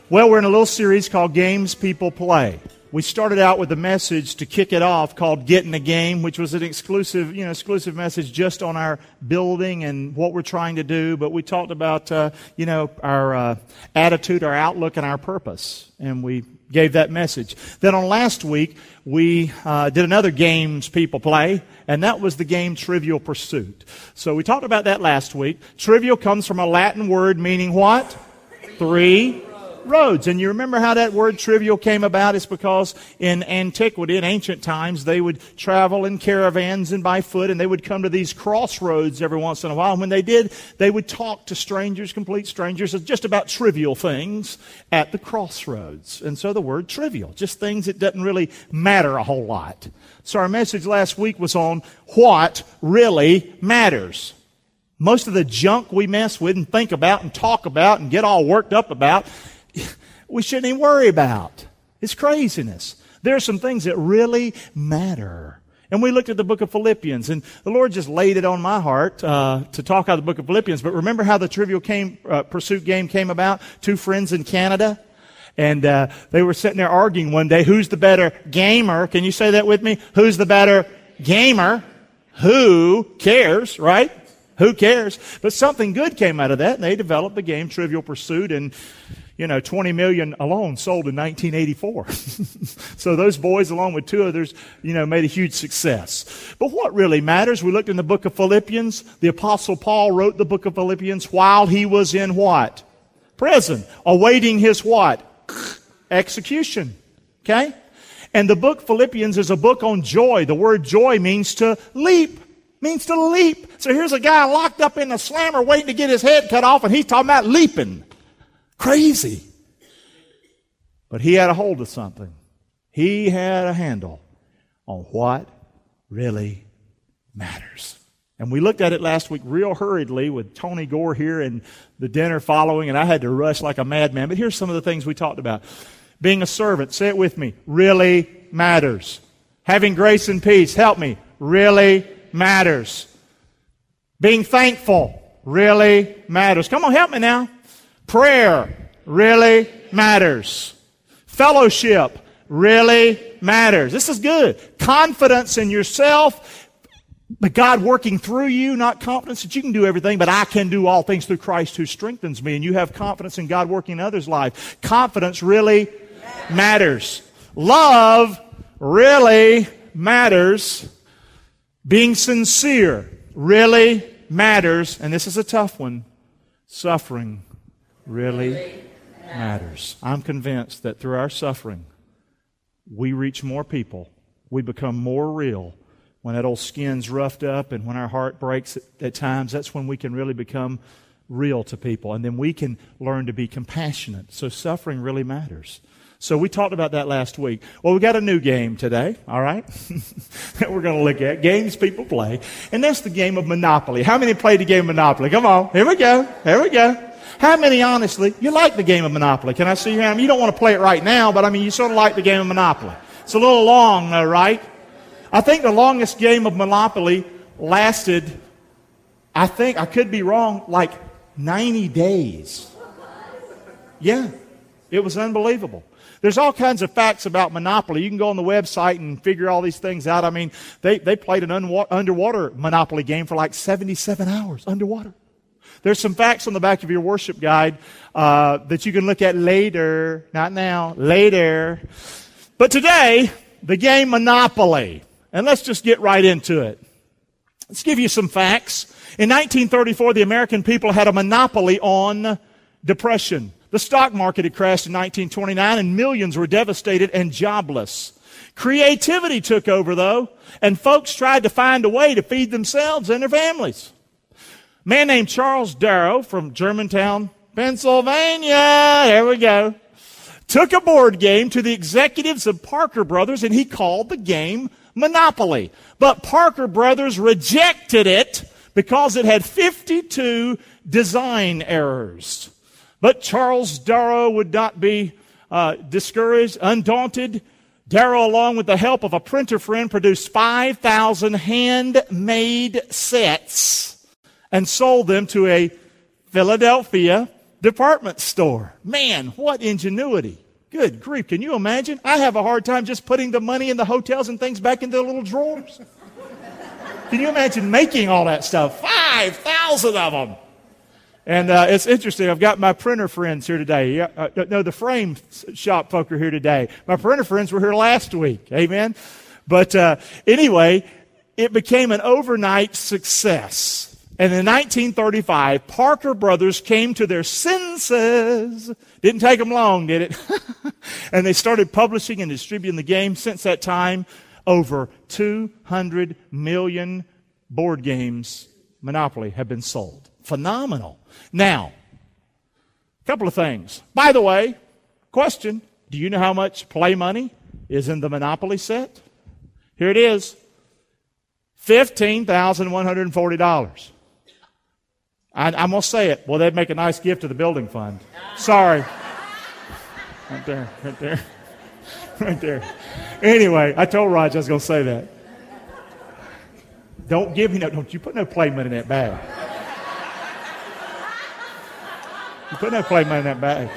Well, we're in a little series called Games People Play. We started out with a message to kick it off called Get in the Game, which was an exclusive message just on our building and what we're trying to do. But we talked about, our attitude, our outlook, and our purpose. And we gave that message. Then on last week, we did another Games People Play, and that was the game Trivial Pursuit. So we talked about that last week. Trivial comes from a Latin word meaning what? Three roads. And you remember how that word trivial came about? It's because in antiquity, in ancient times, they would travel in caravans and by foot, and they would come to these crossroads every once in a while. And when they did, they would talk to strangers, complete strangers, just about trivial things at the crossroads. And so the word trivial, just things that doesn't really matter a whole lot. So our message last week was on what really matters. Most of the junk we mess with and think about and talk about and get all worked up about, we shouldn't even worry about. It's craziness. There are some things that really matter. And we looked at the book of Philippians, and the Lord just laid it on my heart to talk out of the book of Philippians. But remember how the Trivial Pursuit game came about? Two friends in Canada. And they were sitting there arguing one day, who's the better gamer? Can you say that with me? Who's the better gamer? Who cares, right? Who cares? But something good came out of that, and they developed the game Trivial Pursuit, and 20 million alone sold in 1984. So those boys, along with two others, made a huge success. But what really matters, we looked in the book of Philippians. The Apostle Paul wrote the book of Philippians while he was in what? Prison. Awaiting his what? Execution. Okay? And the book Philippians is a book on joy. The word joy means to leap. Means to leap. So here's a guy locked up in a slammer waiting to get his head cut off, and he's talking about leaping. Crazy. But he had a hold of something. He had a handle on what really matters. And we looked at it last week real hurriedly with Tony Gore here and the dinner following, and I had to rush like a madman. But here's some of the things we talked about. Being a servant, say it with me, really matters. Having grace and peace, help me, really matters. Being thankful really matters. Come on, help me now. Prayer really matters. Fellowship really matters. This is good. Confidence in yourself, but God working through you, not confidence that you can do everything, but I can do all things through Christ who strengthens me. And you have confidence in God working in others' life. Confidence really matters. Love really matters. Being sincere really matters. And this is a tough one. Suffering really matters. I'm convinced that through our suffering, we reach more people. We become more real. When that old skin's roughed up and when our heart breaks at times, that's when we can really become real to people. And then we can learn to be compassionate. So suffering really matters. So we talked about that last week. Well, we got a new game today, all right, that we're going to look at. Games people play. And that's the game of Monopoly. How many played the game of Monopoly? Come on. Here we go. Here we go. How many, honestly, you like the game of Monopoly? Can I see your hand? You don't want to play it right now, but you sort of like the game of Monopoly. It's a little long, though, right? I think the longest game of Monopoly lasted, I could be wrong, like 90 days. Yeah, it was unbelievable. There's all kinds of facts about Monopoly. You can go on the website and figure all these things out. They played an underwater Monopoly game for like 77 hours underwater. There's some facts on the back of your worship guide that you can look at later. Not now, later. But today, the game Monopoly. And let's just get right into it. Let's give you some facts. In 1934, the American people had a monopoly on depression. The stock market had crashed in 1929, and millions were devastated and jobless. Creativity took over, though, and folks tried to find a way to feed themselves and their families. A man named Charles Darrow from Germantown, Pennsylvania, there we go, took a board game to the executives of Parker Brothers, and he called the game Monopoly. But Parker Brothers rejected it because it had 52 design errors. But Charles Darrow would not be discouraged, undaunted. Darrow, along with the help of a printer friend, produced 5,000 handmade sets and sold them to a Philadelphia department store. Man, what ingenuity. Good grief. Can you imagine? I have a hard time just putting the money in the hotels and things back into the little drawers. Can you imagine making all that stuff? 5,000 of them. And it's interesting. I've got my printer friends here today. No, the frame shop folk are here today. My printer friends were here last week. Amen? But anyway, it became an overnight success. And in 1935, Parker Brothers came to their senses. Didn't take them long, did it? And they started publishing and distributing the game. Since that time, over 200 million board games, Monopoly, have been sold. Phenomenal. Now, a couple of things. By the way, question, do you know how much play money is in the Monopoly set? Here it is, $15,140. I'm going to say it. Well, they'd make a nice gift to the building fund. Sorry. Right there, right there, right there. Anyway, I told Raj I was going to say that. Don't you put no play money in that bag. You put no play money in that bag.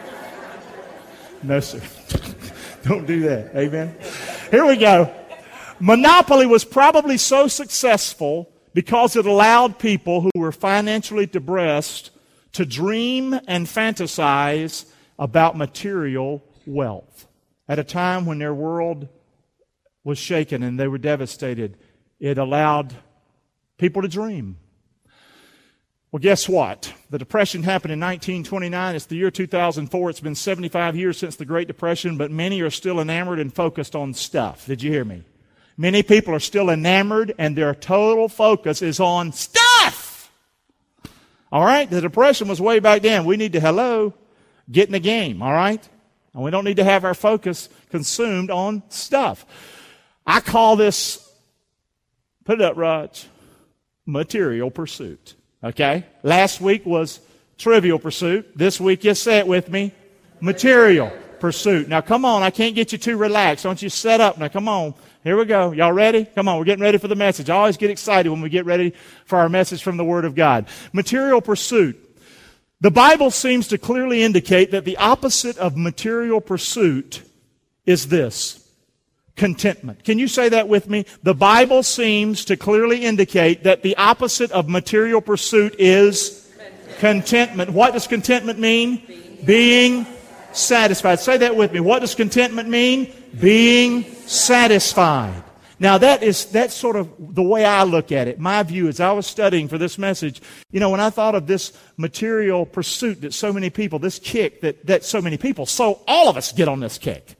No, sir. Don't do that. Amen. Here we go. Monopoly was probably so successful because it allowed people who were financially depressed to dream and fantasize about material wealth. At a time when their world was shaken and they were devastated, it allowed people to dream. Well, guess what? The Depression happened in 1929. It's the year 2004. It's been 75 years since the Great Depression, but many are still enamored and focused on stuff. Did you hear me? Many people are still enamored and their total focus is on stuff. All right? The Depression was way back then. We need to, get in the game, all right? And we don't need to have our focus consumed on stuff. I call this, put it up, Raj, material pursuit. Okay? Last week was trivial pursuit. This week, you say it with me, material pursuit. Now, come on. I can't get you too relaxed. Don't you set up. Now, come on. Here we go. Y'all ready? Come on. We're getting ready for the message. I always get excited when we get ready for our message from the Word of God. Material pursuit. The Bible seems to clearly indicate that the opposite of material pursuit is this. Contentment. Can you say that with me? The Bible seems to clearly indicate that the opposite of material pursuit is contentment. What does contentment mean? Being satisfied. Say that with me. What does contentment mean? Being satisfied. Now that's sort of the way I look at it. My view as I was studying for this message, when I thought of this material pursuit that so many people, this kick that so many people, so all of us get on this kick.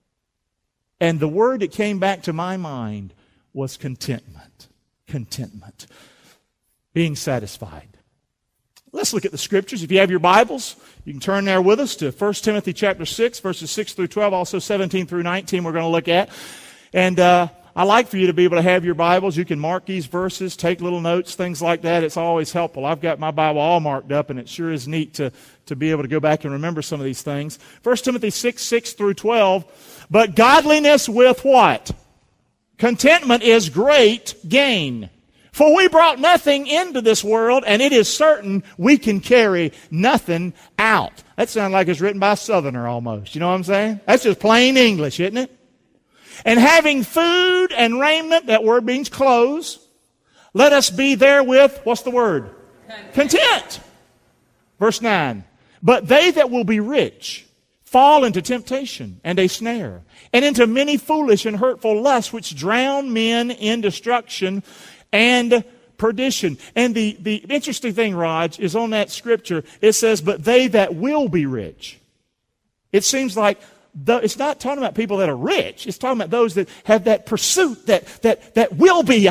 And the word that came back to my mind was contentment. Contentment. Being satisfied. Let's look at the Scriptures. If you have your Bibles, you can turn there with us to 1 Timothy chapter 6, verses 6 through 12, also 17 through 19 we're going to look at. And I like for you to be able to have your Bibles. You can mark these verses, take little notes, things like that. It's always helpful. I've got my Bible all marked up, and it sure is neat to be able to go back and remember some of these things. 1 Timothy 6, 6 through 12. But godliness with what? Contentment is great gain. For we brought nothing into this world, and it is certain we can carry nothing out. That sounds like it's written by a Southerner almost. You know what I'm saying? That's just plain English, isn't it? And having food and raiment, that word means clothes, let us be therewith, what's the word? Content. Verse 9. But they that will be rich fall into temptation and a snare, and into many foolish and hurtful lusts, which drown men in destruction and perdition. And the interesting thing, Raj, is on that scripture, it says, but they that will be rich. It seems like it's not talking about people that are rich. It's talking about those that have that pursuit, that will be,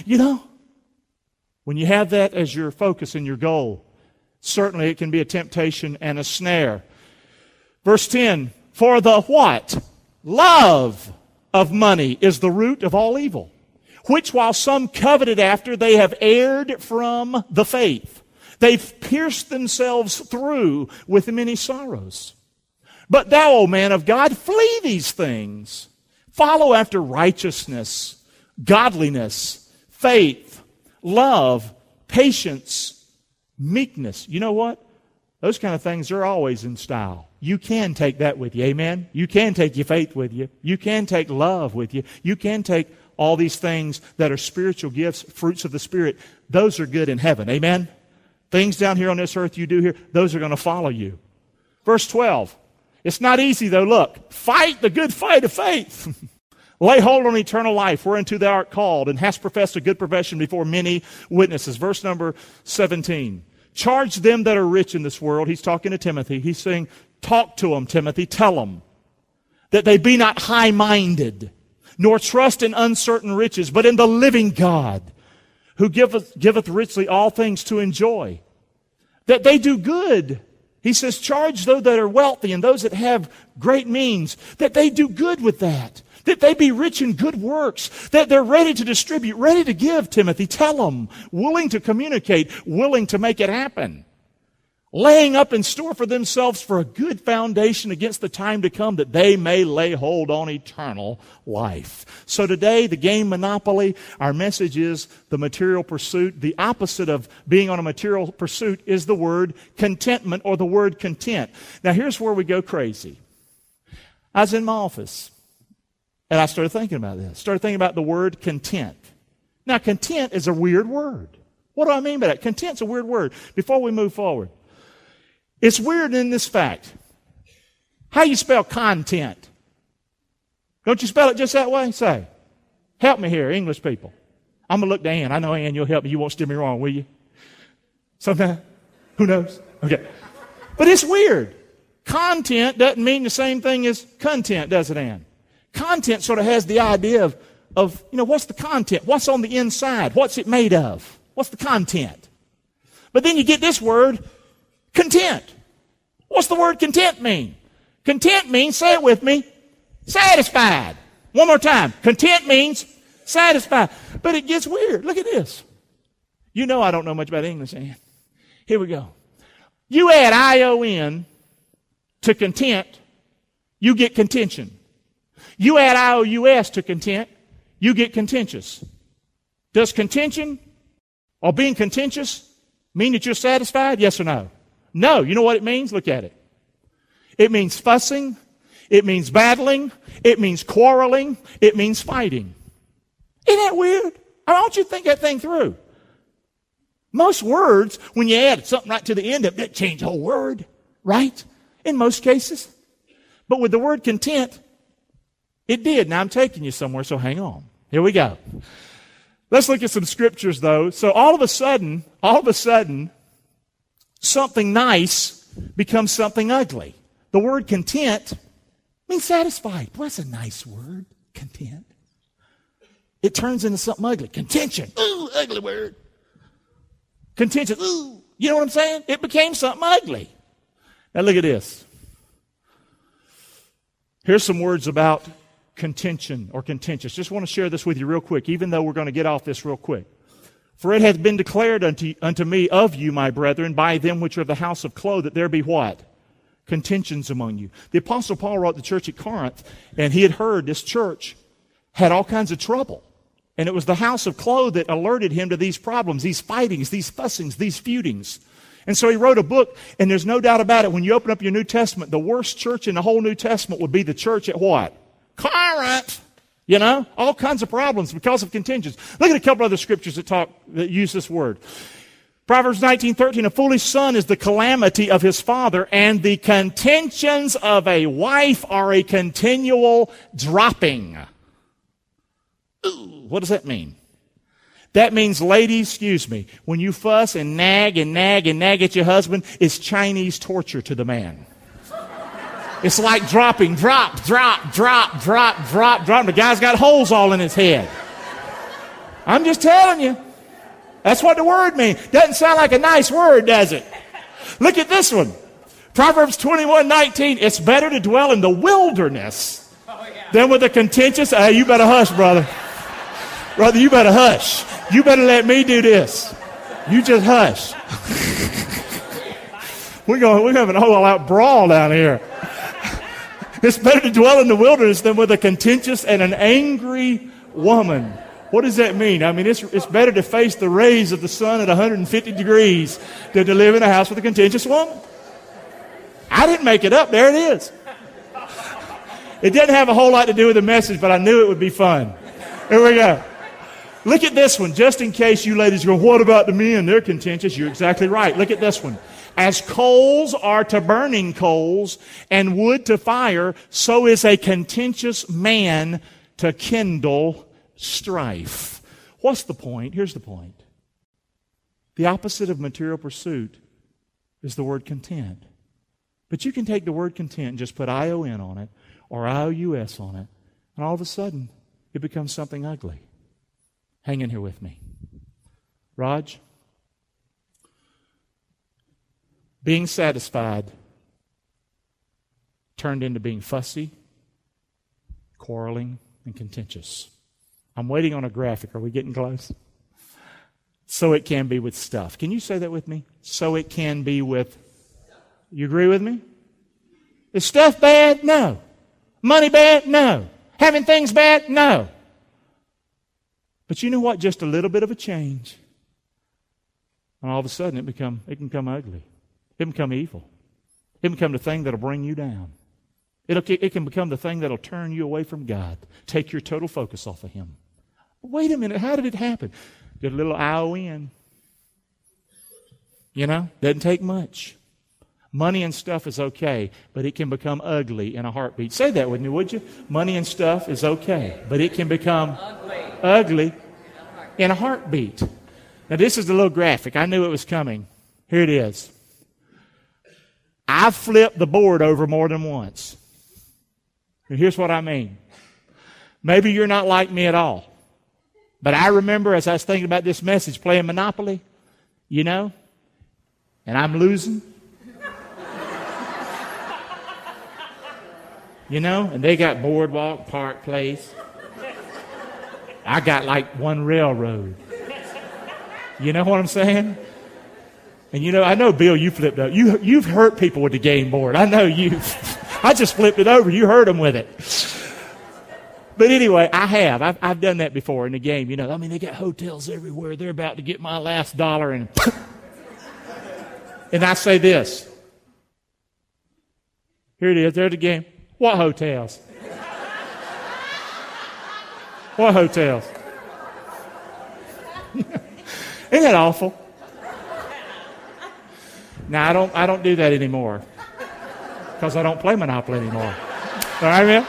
When you have that as your focus and your goal, certainly it can be a temptation and a snare. Verse 10, for the what? Love of money is the root of all evil, which while some coveted after, they have erred from the faith. They've pierced themselves through with many sorrows. But thou, O man of God, flee these things. Follow after righteousness, godliness, faith, love, patience, meekness. You know what? Those kind of things are always in style. You can take that with you, amen? You can take your faith with you. You can take love with you. You can take all these things that are spiritual gifts, fruits of the Spirit. Those are good in heaven, amen? Things down here on this earth you do here, those are going to follow you. Verse 12. It's not easy though. Look, fight the good fight of faith. Lay hold on eternal life, whereunto thou art called, and hast professed a good profession before many witnesses. Verse number 17. Charge them that are rich in this world. He's talking to Timothy. He's saying, talk to them, Timothy. Tell them that they be not high-minded, nor trust in uncertain riches, but in the living God, who giveth richly all things to enjoy. That they do good. He says, charge those that are wealthy and those that have great means, that they do good with that. That they be rich in good works, that they're ready to distribute, ready to give, Timothy. Tell them, willing to communicate, willing to make it happen. Laying up in store for themselves for a good foundation against the time to come, that they may lay hold on eternal life. So today, the game Monopoly, our message is the material pursuit. The opposite of being on a material pursuit is the word contentment, or the word content. Now here's where we go crazy. I was in my office, and I started thinking about this. Started thinking about the word content. Now, content is a weird word. What do I mean by that? Content's a weird word. Before we move forward, it's weird in this fact. How you spell content? Don't you spell it just that way? Say, help me here, English people. I'm going to look to Ann. I know, Ann, you'll help me. You won't steer me wrong, will you? Sometime? Who knows? Okay. But it's weird. Content doesn't mean the same thing as content, does it, Ann? Content sort of has the idea of, what's the content? What's on the inside? What's it made of? What's the content? But then you get this word, content. What's the word content mean? Content means, say it with me, satisfied. One more time. Content means satisfied. But it gets weird. Look at this. You know I don't know much about English, Ann. Here we go. You add ION to content, you get contention. You add IOUS to content, you get contentious. Does contention or being contentious mean that you're satisfied? Yes or no? No. You know what it means? Look at it. It means fussing. It means battling. It means quarreling. It means fighting. Isn't that weird? I want you to think that thing through. Most words, when you add something right to the end of it, that change the whole word, right? In most cases. But with the word content, it did. Now I'm taking you somewhere, so hang on. Here we go. Let's look at some scriptures, though. So all of a sudden, something nice becomes something ugly. The word content means satisfied. Boy, that's a nice word, content. It turns into something ugly. Contention. Ooh, ugly word. Contention. Ooh. You know what I'm saying? It became something ugly. Now look at this. Here's some words about contention or contentious. Just want to share this with you real quick, even though we're going to get off this real quick. For it hath been declared unto me of you, my brethren, by them which are of the house of Chloe, that there be what? Contentions among you. The Apostle Paul wrote the church at Corinth, and he had heard this church had all kinds of trouble. And it was the house of Chloe that alerted him to these problems, these fightings, these fussings, these feudings. And so he wrote a book, and there's no doubt about it, when you open up your New Testament, the worst church in the whole New Testament would be the church at what? Corinth. You know, all kinds of problems because of contentions. Look at a couple other scriptures that use this word. Proverbs 19:13, a foolish son is the calamity of his father, and the contentions of a wife are a continual dropping. Ooh, what does that mean? That means, ladies, excuse me, when you fuss and nag and nag and nag at your husband, it's Chinese torture to the man. It's like dropping, drop, drop, drop, drop, drop, drop. The guy's got holes all in his head. I'm just telling you. That's what the word means. Doesn't sound like a nice word, does it? Look at this one. Proverbs 21:19. It's better to dwell in the wilderness than with a contentious. Hey, you better hush, brother. Brother, you better hush. You better let me do this. You just hush. We're having a whole out brawl down here. It's better to dwell in the wilderness than with a contentious and an angry woman. What does that mean? I mean, it's better to face the rays of the sun at 150 degrees than to live in a house with a contentious woman. I didn't make it up. There it is. It didn't have a whole lot to do with the message, but I knew it would be fun. Here we go. Look at this one, just in case you ladies go, what about the men? They're contentious. You're exactly right. Look at this one. As coals are to burning coals and wood to fire, so is a contentious man to kindle strife. What's the point? Here's the point. The opposite of material pursuit is the word content. But you can take the word content and just put I-O-N on it or I-O-U-S on it, and all of a sudden it becomes something ugly. Hang in here with me. Raj, being satisfied turned into being fussy, quarreling, and contentious. I'm waiting on a graphic. Are we getting close? So it can be with stuff. Can you say that with me? So it can be with... You agree with me? Is stuff bad? No. Money bad? No. Having things bad? No. But you know what? Just a little bit of a change, and all of a sudden it can become ugly. It can become evil. It can become the thing that'll bring you down. It can become the thing that'll turn you away from God, take your total focus off of Him. Wait a minute, how did it happen? Get a little I-O-N. Doesn't take much. Money and stuff is okay, but it can become ugly in a heartbeat. Say that with me, would you? Money and stuff is okay, but it can become ugly in a heartbeat. Now, this is the little graphic. I knew it was coming. Here it is. I've flipped the board over more than once. And here's what I mean. Maybe you're not like me at all. But I remember as I was thinking about this message, playing Monopoly, and I'm losing. And they got Boardwalk, Park Place. I got like one railroad. You know what I'm saying? And I know, Bill, you flipped up. You've hurt people with the game board. I know you. I just flipped it over. You hurt them with it. But anyway, I have. I've done that before in the game. They got hotels everywhere. They're about to get my last dollar. And I say this. Here it is. There's the game. What hotels? What hotels? Isn't that awful? Now, I don't do that anymore because I don't play Monopoly anymore. All right, man?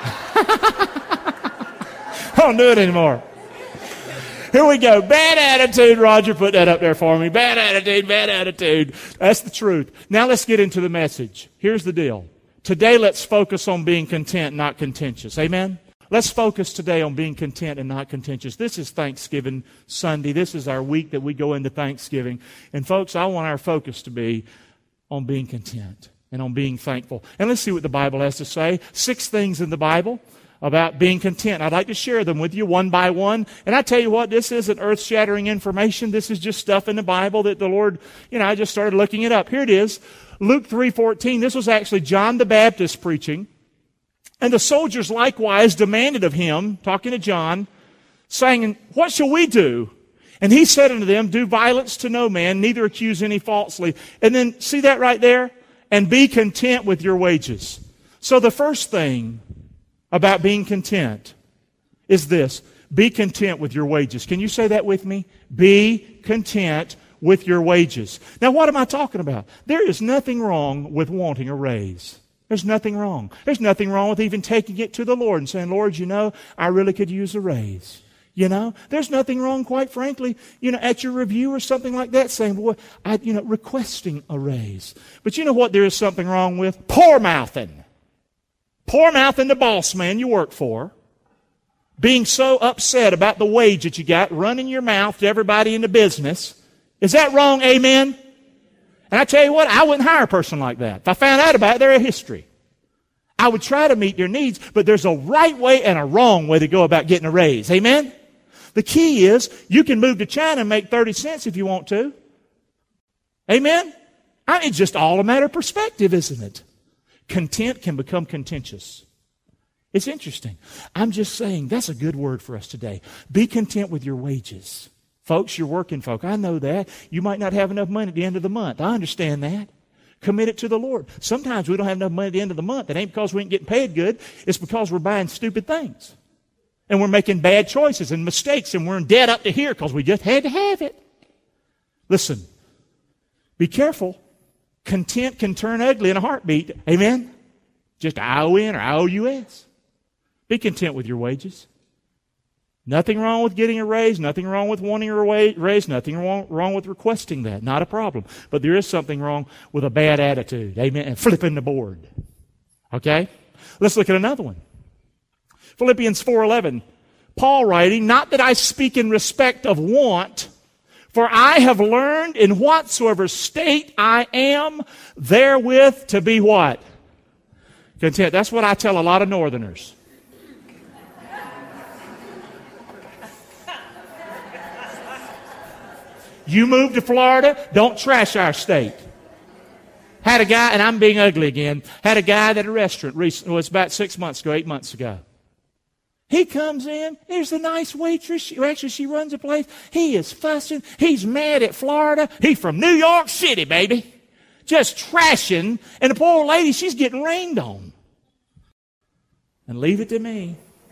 I don't do it anymore. Here we go. Bad attitude. Roger put that up there for me. Bad attitude, bad attitude. That's the truth. Now let's get into the message. Here's the deal. Today, let's focus on being content, not contentious. Amen? Let's focus today on being content and not contentious. This is Thanksgiving Sunday. This is our week that we go into Thanksgiving. And folks, I want our focus to be on being content and on being thankful. And let's see what the Bible has to say. 6 things in the Bible about being content. I'd like to share them with you one by one. And I tell you what, this isn't earth-shattering information. This is just stuff in the Bible that the Lord, I just started looking it up. Here it is. Luke 3:14, this was actually John the Baptist preaching. And the soldiers likewise demanded of him, talking to John, saying, what shall we do? And he said unto them, do violence to no man, neither accuse any falsely. And then, see that right there? And be content with your wages. So the first thing about being content is this. Be content with your wages. Can you say that with me? Be content with your wages. Now, what am I talking about? There is nothing wrong with wanting a raise. There's nothing wrong. There's nothing wrong with even taking it to the Lord and saying, Lord, I really could use a raise. There's nothing wrong, quite frankly, at your review or something like that, saying, boy, requesting a raise. But you know what there is something wrong with? Poor-mouthing. Poor-mouthing the boss man you work for. Being so upset about the wage that you got, running your mouth to everybody in the business. Is that wrong? Amen? And I tell you what, I wouldn't hire a person like that. If I found out about their history, I would try to meet their needs, but there's a right way and a wrong way to go about getting a raise. Amen? The key is you can move to China and make 30 cents if you want to. Amen? It's just all a matter of perspective, isn't it? Content can become contentious. It's interesting. I'm just saying that's a good word for us today. Be content with your wages. Folks, you're working folk. I know that. You might not have enough money at the end of the month. I understand that. Commit it to the Lord. Sometimes we don't have enough money at the end of the month. It ain't because we ain't getting paid good. It's because we're buying stupid things. And we're making bad choices and mistakes, and we're in debt up to here because we just had to have it. Listen, be careful. Content can turn ugly in a heartbeat. Amen? Just I-O-N or I-O-U-S. Be content with your wages. Nothing wrong with getting a raise. Nothing wrong with wanting a raise. Nothing wrong with requesting that. Not a problem. But there is something wrong with a bad attitude. Amen? And flipping the board. Okay? Let's look at another one. Philippians 4:11. Paul writing, not that I speak in respect of want, for I have learned in whatsoever state I am, therewith to be what? Content. That's what I tell a lot of northerners. You move to Florida, don't trash our state. Had a guy, and I'm being ugly again, had a guy at a restaurant recently, it was about 6 months ago, 8 months ago. He comes in, there's a nice waitress, she runs the place. He is fussing, he's mad at Florida. He's from New York City, baby. Just trashing, and the poor lady, she's getting rained on. And leave it to me.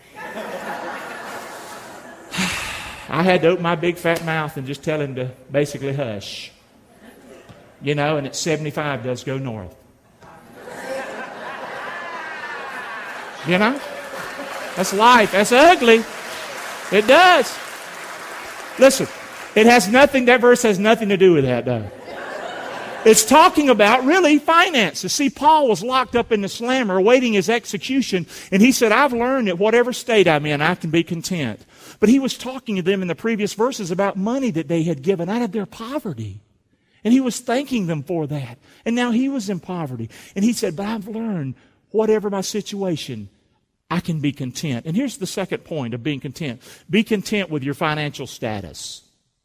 I had to open my big fat mouth and just tell him to basically hush. You know, and at 75 does go north. You know? That's life. That's ugly. It does. Listen, that verse has nothing to do with that, though. It's talking about, really, finances. See, Paul was locked up in the slammer awaiting his execution, and he said, I've learned that whatever state I'm in, I can be content. But he was talking to them in the previous verses about money that they had given out of their poverty. And he was thanking them for that. And now he was in poverty. And he said, but I've learned, whatever my situation, I can be content. And here's the second point of being content. Be content with your financial status.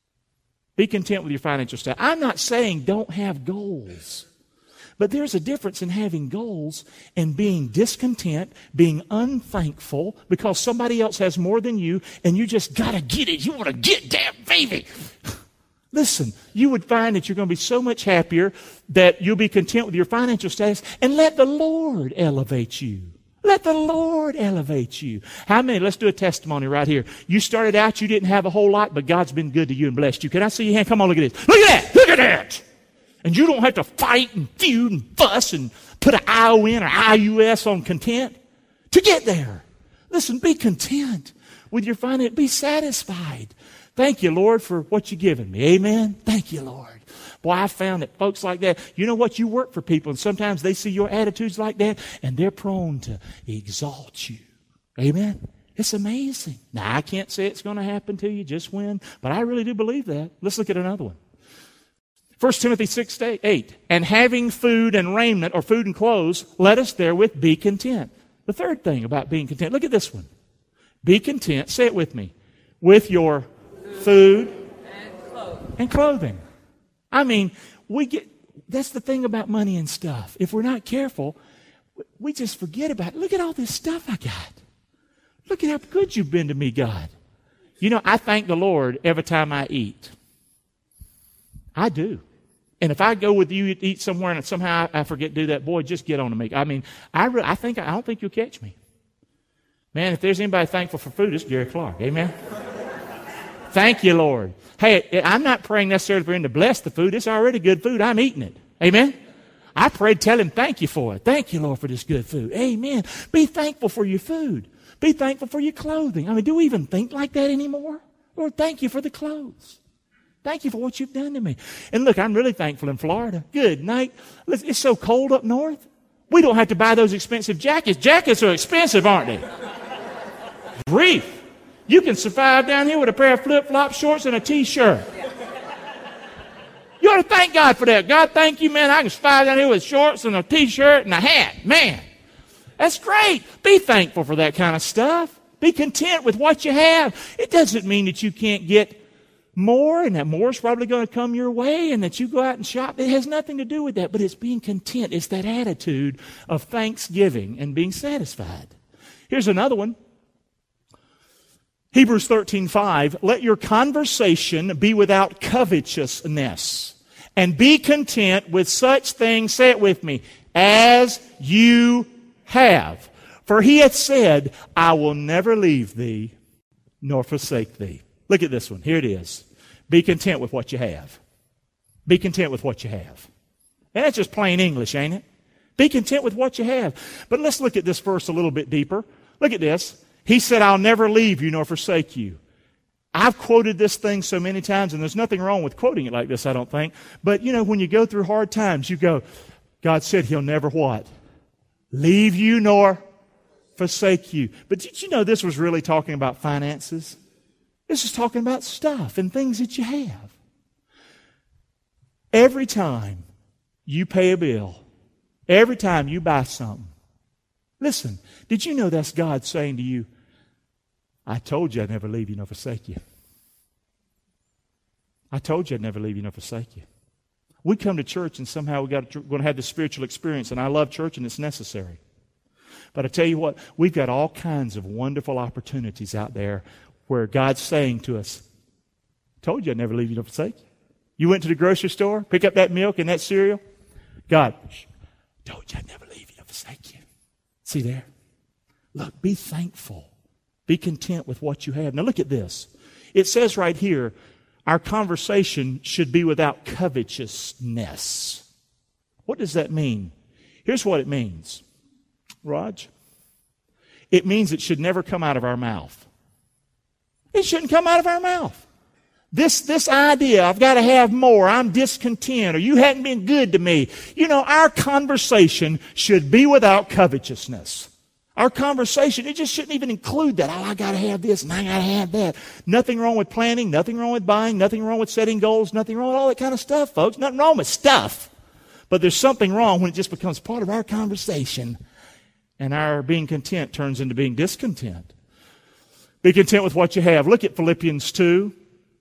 Be content with your financial status. I'm not saying don't have goals. But there's a difference in having goals and being discontent, being unthankful because somebody else has more than you and you just got to get it. You want to get that, baby. Listen, you would find that you're going to be so much happier that you'll be content with your financial status and let the Lord elevate you. Let the Lord elevate you. How many? Let's do a testimony right here. You started out, you didn't have a whole lot, but God's been good to you and blessed you. Can I see your hand? Come on, look at this. Look at that. Look at that. And you don't have to fight and feud and fuss and put an I-O-N or I-U-S on content to get there. Listen, be content with your finance. Be satisfied. Thank you, Lord, for what you've given me. Amen. Thank you, Lord. Boy, I found that folks like that, you know what? You work for people, and sometimes they see your attitudes like that, and they're prone to exalt you. Amen? It's amazing. Now, I can't say it's going to happen to you just when, but I really do believe that. Let's look at another one. 1 Timothy 6:8, and having food and raiment, or food and clothes, let us therewith be content. The third thing about being content, look at this one. Be content, say it with me, with your food and clothing. I mean, that's the thing about money and stuff. If we're not careful, we just forget about it. Look at all this stuff I got. Look at how good you've been to me, God. You know, I thank the Lord every time I eat. I do. And if I go with you to eat somewhere and somehow I forget to do that, boy, just get on to me. I mean, I don't think you'll catch me. Man, if there's anybody thankful for food, it's Gary Clark. Amen? Thank you, Lord. Hey, I'm not praying necessarily for him to bless the food. It's already good food. I'm eating it. Amen? I prayed, tell him thank you for it. Thank you, Lord, for this good food. Amen. Be thankful for your food. Be thankful for your clothing. I mean, do we even think like that anymore? Lord, thank you for the clothes. Thank you for what you've done to me. And look, I'm really thankful in Florida. Good night. It's so cold up north. We don't have to buy those expensive jackets. Jackets are expensive, aren't they? Brief. You can survive down here with a pair of flip-flop shorts and a T-shirt. You ought to thank God for that. God, thank you, man. I can survive down here with shorts and a T-shirt and a hat. Man, that's great. Be thankful for that kind of stuff. Be content with what you have. It doesn't mean that you can't get more and that more is probably going to come your way and that you go out and shop. It has nothing to do with that, but it's being content. It's that attitude of thanksgiving and being satisfied. Here's another one. Hebrews 13:5, let your conversation be without covetousness, And be content with such things, say it with me, as you have. For he hath said, I will never leave thee nor forsake thee. Look at this one. Here it is. Be content with what you have. Be content with what you have. And that's just plain English, ain't it? Be content with what you have. But let's look at this verse a little bit deeper. Look at this. He said, I'll never leave you nor forsake you. I've quoted this thing so many times, and there's nothing wrong with quoting it like this, I don't think. But, when you go through hard times, you go, God said He'll never what? Leave you nor forsake you. But did you know this was really talking about finances? This is talking about stuff and things that you have. Every time you pay a bill, every time you buy something, listen, did you know that's God saying to you, I told you I'd never leave you nor forsake you. I told you I'd never leave you nor forsake you. We come to church and somehow we're going to have this spiritual experience, and I love church and it's necessary. But I tell you what, we've got all kinds of wonderful opportunities out there where God's saying to us, told you I'd never leave you nor forsake you. You went to the grocery store, pick up that milk and that cereal. God, told you I'd never leave you nor forsake you. See there? Look, be thankful. Be content with what you have. Now look at this. It says right here, our conversation should be without covetousness. What does that mean? Here's what it means. Raj, it means it should never come out of our mouth. It shouldn't come out of our mouth. This idea, I've got to have more, I'm discontent, or you hadn't been good to me. Our conversation should be without covetousness. Our conversation, it just shouldn't even include that. Oh, I got to have this and I got to have that. Nothing wrong with planning, nothing wrong with buying, nothing wrong with setting goals, nothing wrong with all that kind of stuff, folks. Nothing wrong with stuff. But there's something wrong when it just becomes part of our conversation and our being content turns into being discontent. Be content with what you have. Look at Philippians 2.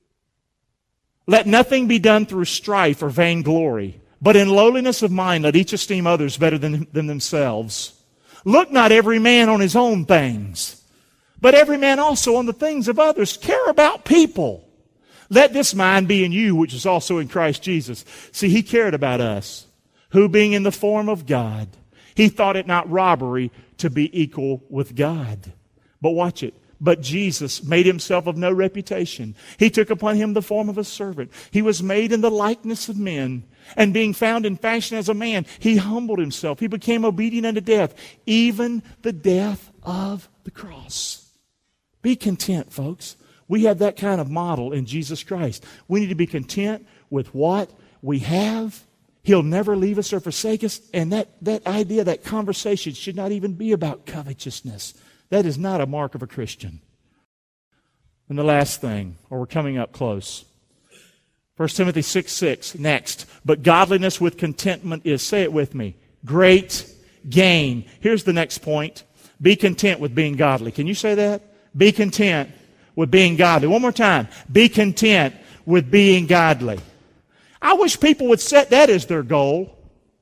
Let nothing be done through strife or vainglory, but in lowliness of mind let each esteem others better than themselves. Look not every man on his own things, but every man also on the things of others. Care about people. Let this mind be in you, which is also in Christ Jesus. See, He cared about us, who being in the form of God, He thought it not robbery to be equal with God. But watch it. But Jesus made Himself of no reputation. He took upon Him the form of a servant. He was made in the likeness of men. And being found in fashion as a man, He humbled Himself. He became obedient unto death, even the death of the cross. Be content, folks. We have that kind of model in Jesus Christ. We need to be content with what we have. He'll never leave us or forsake us. And that idea, that conversation should not even be about covetousness. That is not a mark of a Christian. And the last thing, or we're coming up close. 1 Timothy 6:6, next. But godliness with contentment is, say it with me, great gain. Here's the next point. Be content with being godly. Can you say that? Be content with being godly. One more time. Be content with being godly. I wish people would set that as their goal.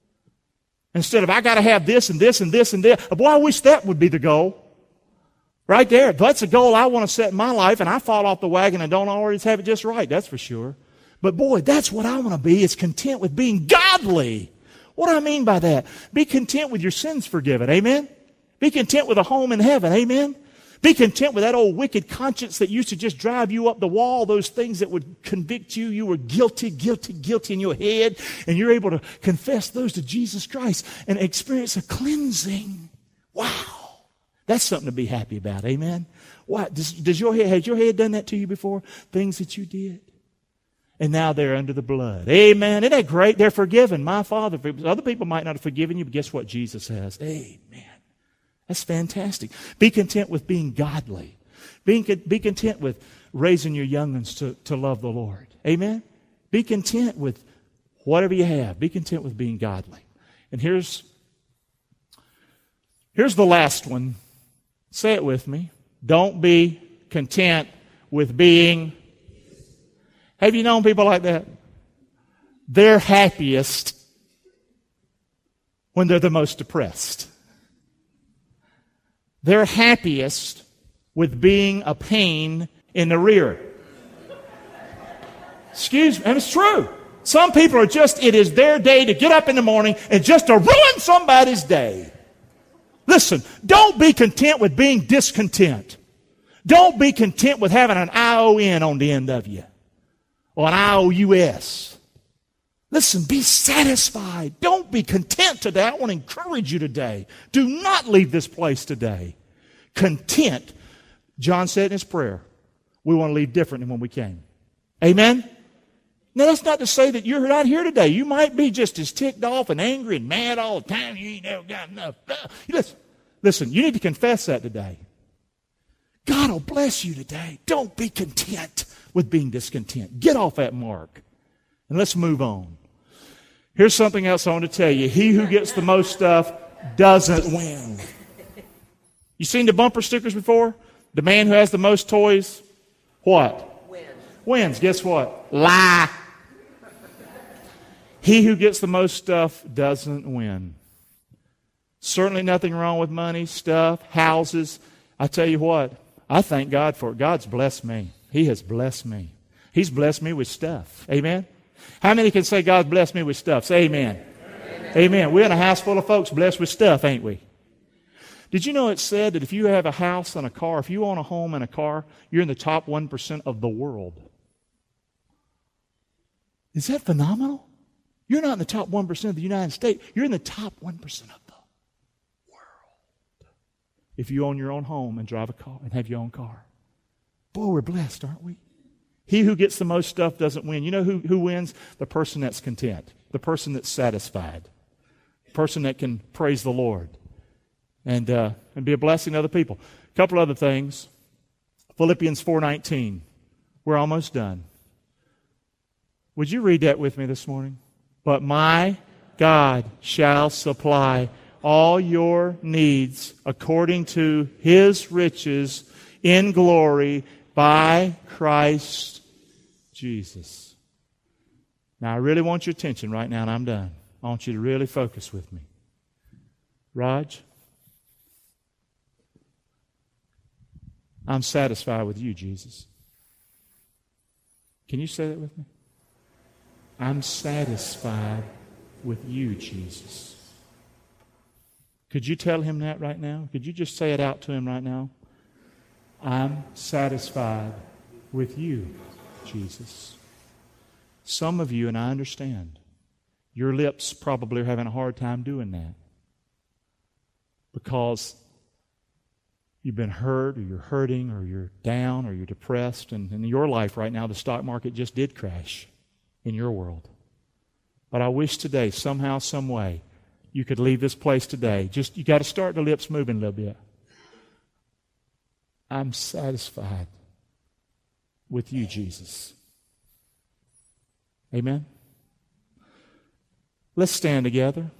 Instead of, I got to have this and this and this and this. Boy, I wish that would be the goal. Right there. That's a goal I want to set in my life, and I fall off the wagon and don't always have it just right. That's for sure. But boy, that's what I want to be, is content with being godly. What do I mean by that? Be content with your sins forgiven. Amen? Be content with a home in heaven. Amen? Be content with that old wicked conscience that used to just drive you up the wall, those things that would convict you. You were guilty in your head, and you're able to confess those to Jesus Christ and experience a cleansing. Wow. That's something to be happy about. Amen? What? Has your head done that to you before? Things that you did? And now they're under the blood. Amen. Isn't that great? They're forgiven. My Father, other people might not have forgiven you, but guess what? Jesus has. Amen. That's fantastic. Be content with being godly. Be content with raising your young'uns to love the Lord. Amen? Be content with whatever you have. Be content with being godly. And here's the last one. Say it with me. Don't be content with being. Have you known people like that? They're happiest when they're the most depressed. They're happiest with being a pain in the rear. Excuse me, and it's true. Some people are just, it is their day to get up in the morning and just to ruin somebody's day. Listen, don't be content with being discontent. Don't be content with having an ION on the end of you or an IOUS. Listen, be satisfied. Don't be content today. I want to encourage you today. Do not leave this place today content. John said in his prayer, we want to leave different than when we came. Amen? Now, that's not to say that you're not here today. You might be just as ticked off and angry and mad all the time. You ain't never got enough. Listen, you need to confess that today. God will bless you today. Don't be content with being discontent. Get off that mark. And let's move on. Here's something else I want to tell you. He who gets the most stuff doesn't win. You seen the bumper stickers before? The man who has the most toys, what? Wins. Guess what? Lie. He who gets the most stuff doesn't win. Certainly nothing wrong with money, stuff, houses. I tell you what, I thank God for it. God's blessed me. He has blessed me. He's blessed me with stuff. Amen? How many can say God's blessed me with stuff? Say amen. Amen. We're in a house full of folks blessed with stuff, ain't we? Did you know it said that if you have a house and a car, if you own a home and a car, you're in the top 1% of the world? Is that phenomenal? You're not in the top 1% of the United States. You're in the top 1% of the world. If you own your own home and drive a car and have your own car. Boy, we're blessed, aren't we? He who gets the most stuff doesn't win. You know who wins? The person that's content. The person that's satisfied. The person that can praise the Lord. And be a blessing to other people. A couple other things. Philippians 4:19. We're almost done. Would you read that with me this morning? But my God shall supply all your needs according to His riches in glory by Christ Jesus. Now, I really want your attention right now, and I'm done. I want you to really focus with me. Raj, I'm satisfied with you, Jesus. Can you say that with me? I'm satisfied with you, Jesus. Could you tell him that right now? Could you just say it out to him right now? I'm satisfied with you, Jesus. Some of you, and I understand, your lips probably are having a hard time doing that because you've been hurt, or you're hurting, or you're down, or you're depressed, and in your life right now, the stock market just did crash in your world. But I wish today, somehow, some way, you could leave this place today. Just, you got to start the lips moving a little bit. I'm satisfied with you, Jesus. Amen? Let's stand together.